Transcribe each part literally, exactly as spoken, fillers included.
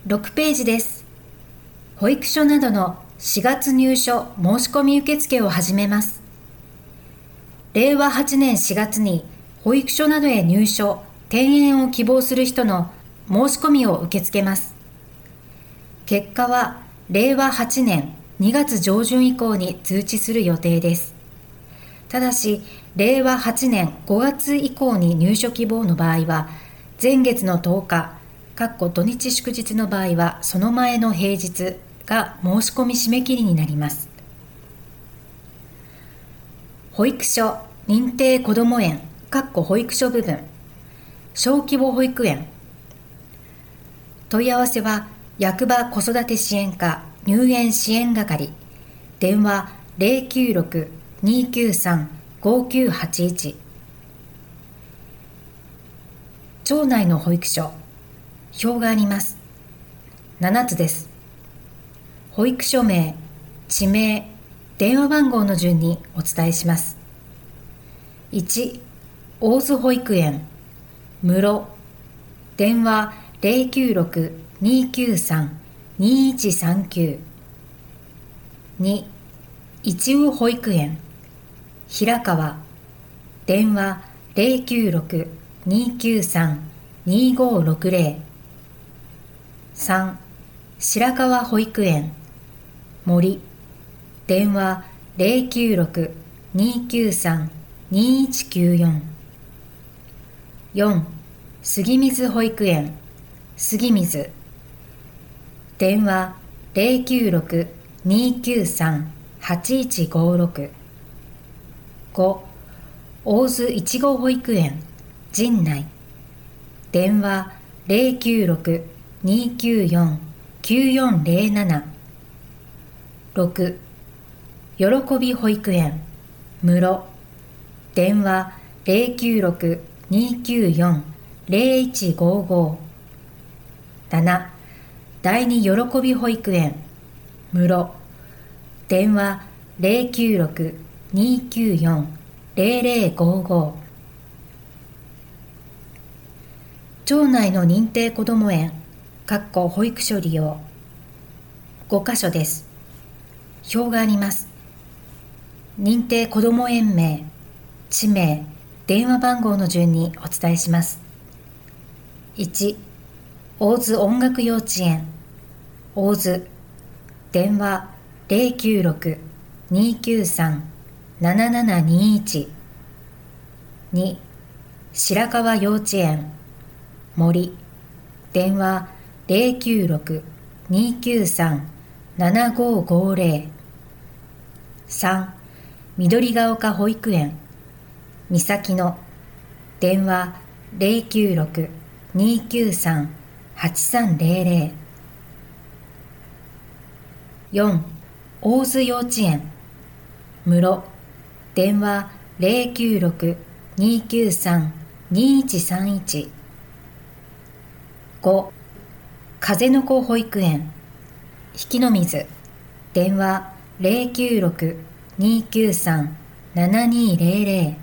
ろくページです。保育所などのしがつ入所申し込み受付を始めます。れいわはちねんしがつに保育所などへ入所・転園を希望する人の申し込みを受け付けます。結果はれいわはちねんにがつ上旬以降に通知する予定です。ただし、れいわはちねんごがつ以降に入所希望の場合は、前月のとおか、かっこ土日祝日の場合はその前の平日が申し込み締め切りになります。保育所認定こども園かっこ保育所部分小規模保育園、問い合わせは役場子育て支援課入園支援係、電話 ゼロきゅうろく にーきゅうさん ごきゅうはちいち。町内の保育所、表があります。ななつです。保育所名、地名、電話番号の順にお伝えします。いち、大津保育園、室、電話 ゼロきゅうろく にーきゅうさん にーいちさんきゅう。に、一羽保育園、平川、電話 ゼロきゅうろく にーきゅうさん にーごろくぜろ。さん、白川保育園、森、電話 ゼロきゅうろく にーきゅうさん にーいちきゅうよん。よん、杉水保育園、杉水、電話 ゼロきゅうろく にーきゅうさん はちいちごろく。ご、大津いちご保育園、陣内、電話 ゼロきゅうろく にーきゅうよん きゅうよんぜろなな。ろく、喜び保育園、室、電話 ゼロきゅうろく にーきゅうよん ぜろいちごご。なな、第二喜び保育園、室、電話 ゼロきゅうろく にーきゅうよん ぜろぜろごご。町内の認定こども園かっこ保育所利用、ごかしょです。表があります。認定こども園名、地名、電話番号の順にお伝えします。いち、大津音楽幼稚園、大津、電話 ゼロきゅうろく にーきゅうさん ななななにーいち。に、白川幼稚園、森、電話 ゼロきゅうろく にーきゅうさん ななごごぜろ。さん、緑が丘保育園、三崎の、電話 ゼロきゅうろく にーきゅうさん はちさんぜろぜろ。よん、大津幼稚園、室、電話 ゼロきゅうろく にーきゅうさん にーいちさんいち。ご、風の子保育園、引の水、電話 ゼロきゅうろく にーきゅうさん ななにーぜろぜろ。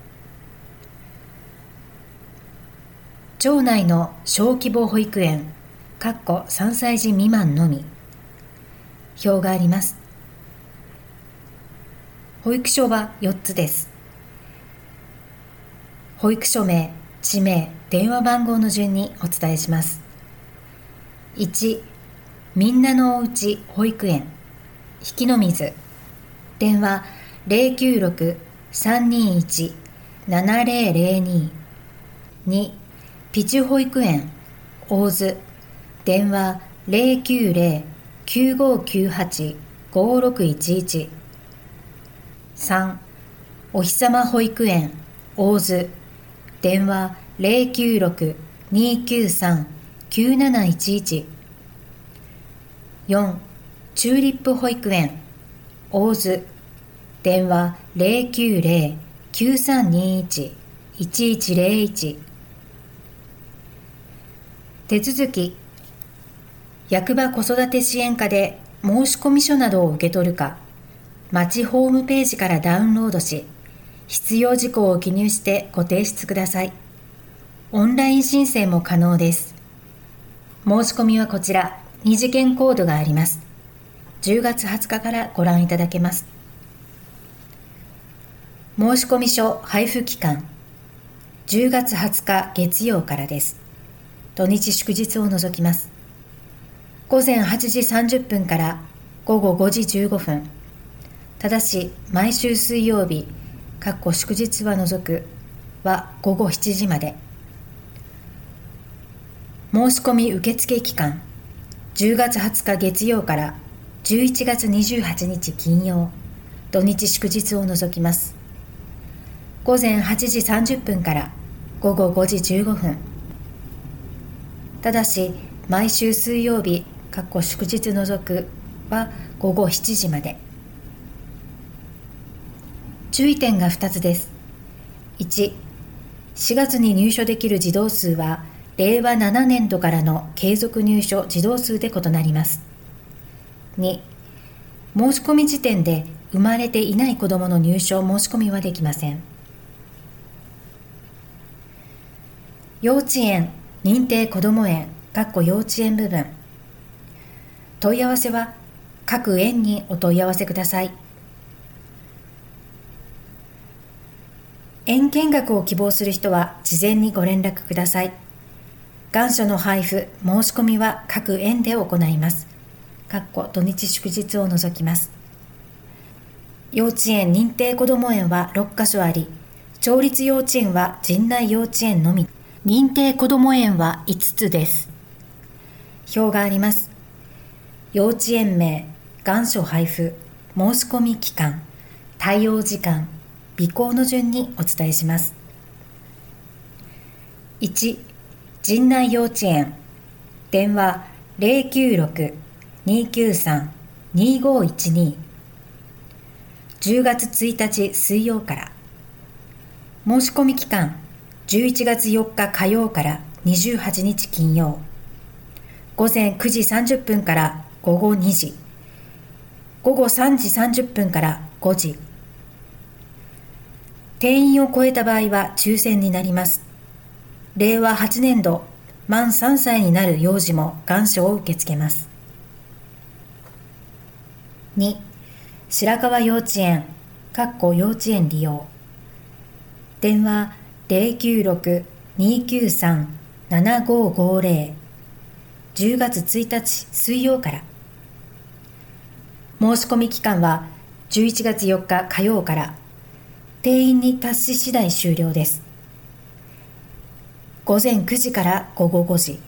町内の小規模保育園かっこさんさい児未満のみ、表があります。保育所はよっつです。保育所名、地名、電話番号の順にお伝えします。いち、みんなのおうち保育園、引の水、電話 ゼロきゅうろく さんにーいち ななぜろぜろに。に、ピチュ保育園、大津、電話 ゼロきゅうぜろ きゅうごきゅうはち ごろくいちいち。さん、おひさま保育園、大津、電話 ゼロきゅうろく にーきゅうさん きゅうなないちいち。よん、チューリップ保育園、大津、電話 ゼロきゅうぜろ きゅうさんにーいち いちいちぜろいち。手続き、役場子育て支援課で申込書などを受け取るか、町ホームページからダウンロードし、必要事項を記入してご提出ください。オンライン申請も可能です。 申し込みはこちら、二次元コードがあります。じゅうがつはつかからご覧いただけます。申込書配布期間、じゅうがつはつか月曜からです。土日祝日を除きます。ごぜんはちじさんじゅっぷんからごごごじじゅうごふん。ただし、毎週水曜日、かっこ祝日は除くはごごしちじまで。申し込み受付期間、じゅうがつはつか月曜からじゅういちがつにじゅうはちにち金曜、土日祝日を除きます。ごぜんはちじさんじゅっぷんからごごごじじゅうごふん。ただし、毎週水曜日、かっこ祝日除くはごごしちじまで。注意点がふたつです。いち、しがつに入所できる児童数は、れいわななねんどからの継続入所児童数で異なります。に、申し込み時点で生まれていない子どもの入所申し込みはできません。幼稚園、認定こども園、かっこ幼稚園部分。問い合わせは各園にお問い合わせください。園見学を希望する人は事前にご連絡ください。願書の配布、申し込みは各園で行います。かっこ土日祝日を除きます。幼稚園認定こども園はろっかしょあり、町立幼稚園は陣内幼稚園のみ、認定こども園はいつつです。表があります。幼稚園名、願書配布、申し込み期間、対応時間、備考の順にお伝えします。いち、陣内幼稚園、電話 ゼロきゅうろく にきゅうさん にごいちに。じゅうがつついたち水曜から。申し込み期間、じゅういちがつよっか火曜からにじゅうはちにち金曜。ごぜんくじさんじゅっぷんからごごにじ。ごごさんじさんじゅっぷんからごじ。定員を超えた場合は抽選になります。れいわはちねんど、満さんさいになる幼児も願書を受け付けます。に、白川幼稚園、かっこ幼稚園利用。電話 ゼロきゅうろく にきゅうさん ななごごぜろ。じゅうがつついたち水曜から。申し込み期間はじゅういちがつよっか火曜から。定員に達し次第終了です。ごぜんくじからごごごじ。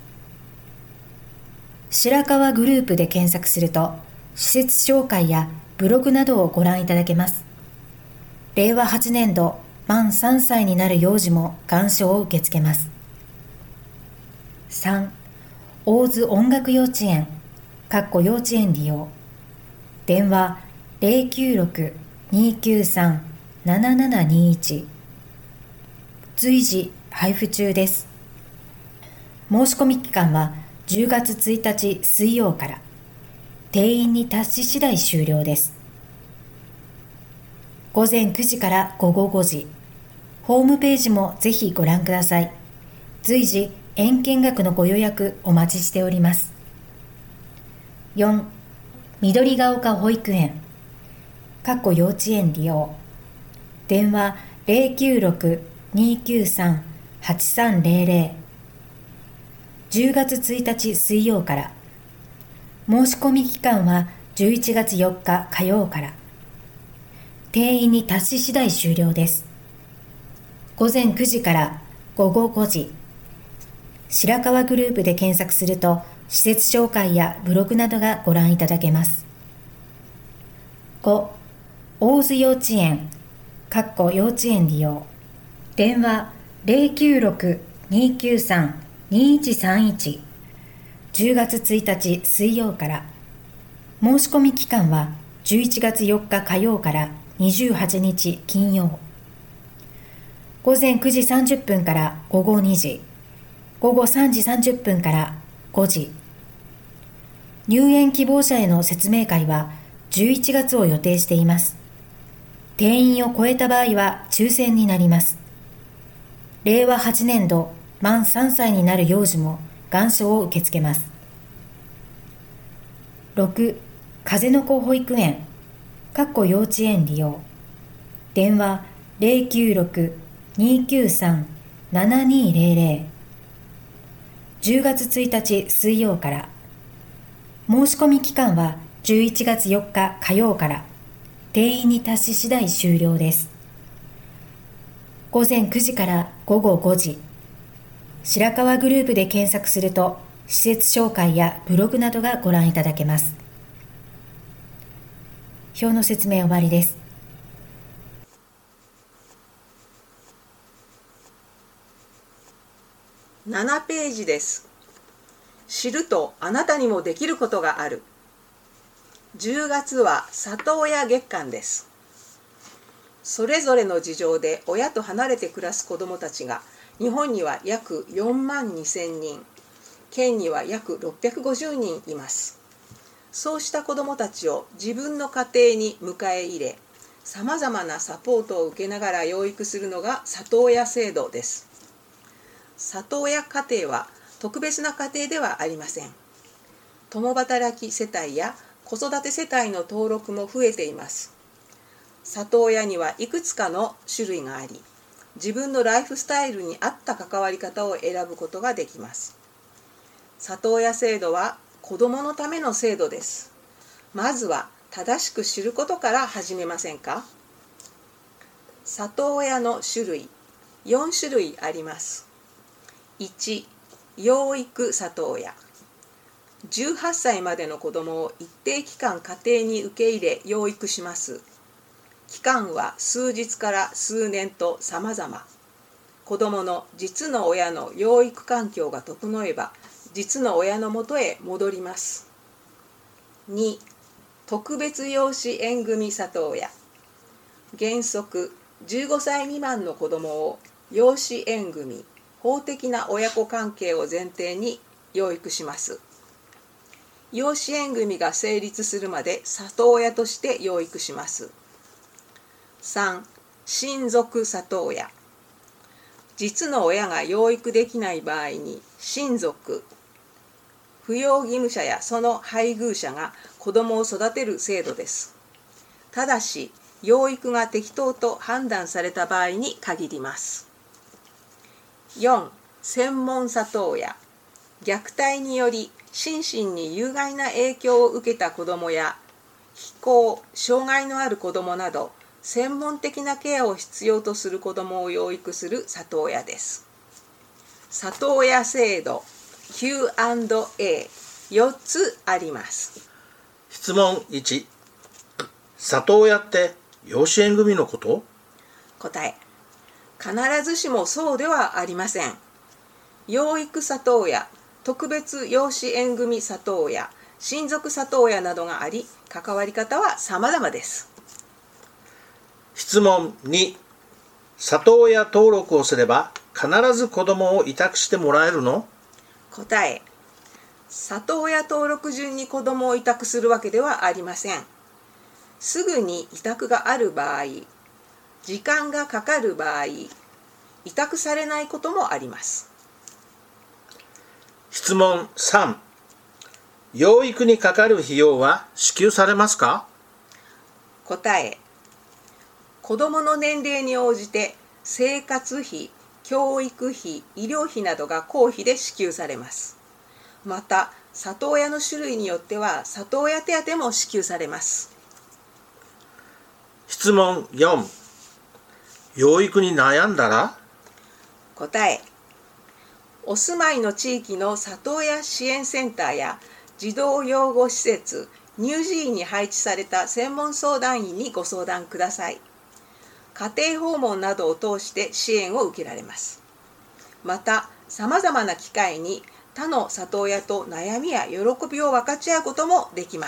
白川グループで検索すると、施設紹介やブログなどをご覧いただけます。れいわはちねんど、満さんさいになる幼児も願書を受け付けます。さん、大津音楽幼稚園、かっこ幼稚園利用。電話 ゼロきゅうろく にきゅうさん ななななにいち。随時配布中です。申し込み期間はじゅうがつついたち水曜から。定員に達し次第終了です。ごぜんくじからごごごじ。ホームページもぜひご覧ください。随時園見学のご予約お待ちしております。よん、緑が丘保育園、かっこ幼稚園利用。電話 ゼロきゅうろく にきゅうさん はちさんぜろぜろ。じゅうがつついたち水曜から。申し込み期間はじゅういちがつよっか火曜から。定員に達し次第終了です。ごぜんくじからごごごじ。白川グループで検索すると、施設紹介やブログなどがご覧いただけます。ご、大津幼稚園、かっこ幼稚園利用。電話 ゼロきゅうろく にきゅうさん にいちさんいち。じゅうがつついたち水曜から。申し込み期間はじゅういちがつよっか火曜からにじゅうはちにち金曜。ごぜんくじさんじゅっぷんからごごにじ。ごごさんじさんじゅっぷんからごじ。入園希望者への説明会はじゅういちがつを予定しています。定員を超えた場合は抽選になります。れいわはちねんど、満さんさいになる幼児も願書を受け付けます。ろく、風の子保育園幼稚園利用、電話 ゼロきゅうろく にーきゅうさん ななにーゼロゼロ、じゅうがつついたち水曜から、申し込み期間はじゅういちがつよっか火曜から、定員に達し次第終了です。ごぜんくじからごごごじ、白川グループで検索すると、施設紹介やブログなどがご覧いただけます。表の説明終わりです。 ななページです。知るとあなたにもできることがある。じゅうがつは里親月間です。それぞれの事情で親と離れて暮らす子どもたちが日本には約よんまんにせんにん、県には約ろっぴゃくごじゅうにんいます。そうした子どもたちを自分の家庭に迎え入れ、さまざまなサポートを受けながら養育するのが里親制度です。里親家庭は特別な家庭ではありません。共働き世帯や子育て世帯の登録も増えています。里親にはいくつかの種類があり、自分のライフスタイルに合った関わり方を選ぶことができます。里親制度は子どものための制度です。まずは正しく知ることから始めませんか？里親の種類、よんしゅるいあります。いち、養育里親。じゅうはっさいまでの子どもを一定期間家庭に受け入れ養育します。期間は数日から数年と様々。子どもの実の親の養育環境が整えば、実の親のもとへ戻ります。に、特別養子縁組里親。原則じゅうごさい未満の子どもを養子縁組、法的な親子関係を前提に養育します。養子縁組が成立するまで里親として養育します。さん、親族里親。実の親が養育できない場合に親族、扶養義務者やその配偶者が子どもを育てる制度です。ただし、養育が適当と判断された場合に限ります。よん、専門里親。虐待により心身に有害な影響を受けた子どもや非行、障害のある子どもなど専門的なケアを必要とする子どもを養育する里親です。里親制度 キューアンドエー、よっつあります。 質問いち、里親って養子縁組のこと？ 答え、必ずしもそうではありません。養育里親、特別養子縁組里親、親族里親などがあり、関わり方は様々です。 質問に、里親登録をすれば必ず子どもを委託してもらえるの？ 答え、里親登録順に子どもを委託するわけではありません。すぐに委託がある場合、時間がかかる場合、委託されないこともあります。 質問さん、養育にかかる費用は支給されますか？ 答え、子どもの年齢に応じて生活費、教育費、医療費などが公費で支給されます。また、里親の種類によっては里親手当も支給されます。 質問よん、養育に悩んだら？ 答え、お住まいの地域の里親支援センターや児童養護施設、乳児院に配置された専門相談員にご相談ください。家庭訪問などを通して支援を受けられます。また、さまざまな機会に他の里親と悩みや喜びを分かち合うこともできます。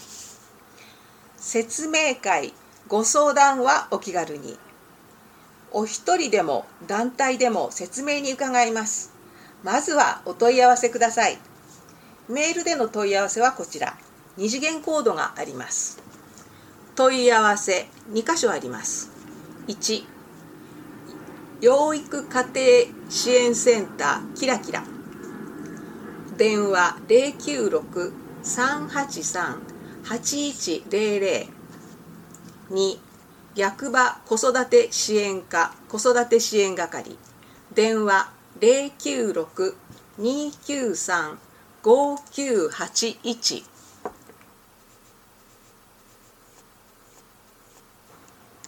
説明会、ご相談はお気軽に。お一人でも団体でも説明に伺います。まずはお問い合わせください。メールでの問い合わせはこちら、二次元コードがあります。問い合わせにかしょあります。いち、養育家庭支援センターキラキラ。 電話 ゼロきゅうろく さんはちさん はちいちゼロゼロ。に役場子育て支援課子育て支援係電話 ゼロきゅうろく にきゅうさん ごきゅうはちいち。